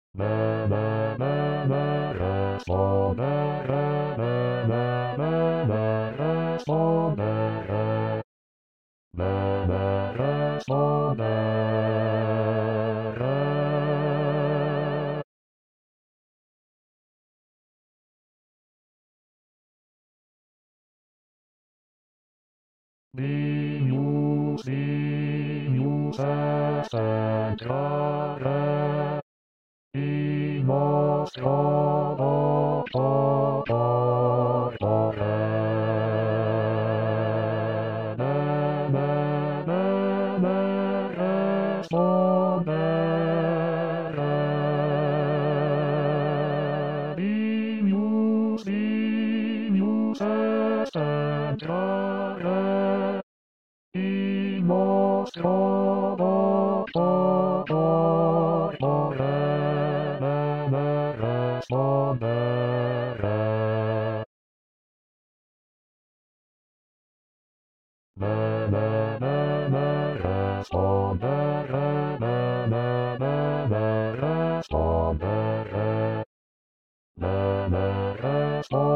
Minus est entrare in nostro corpore. Respondere. Minus est entrare in nostro corpore. Respondere. Respondere. Respondere.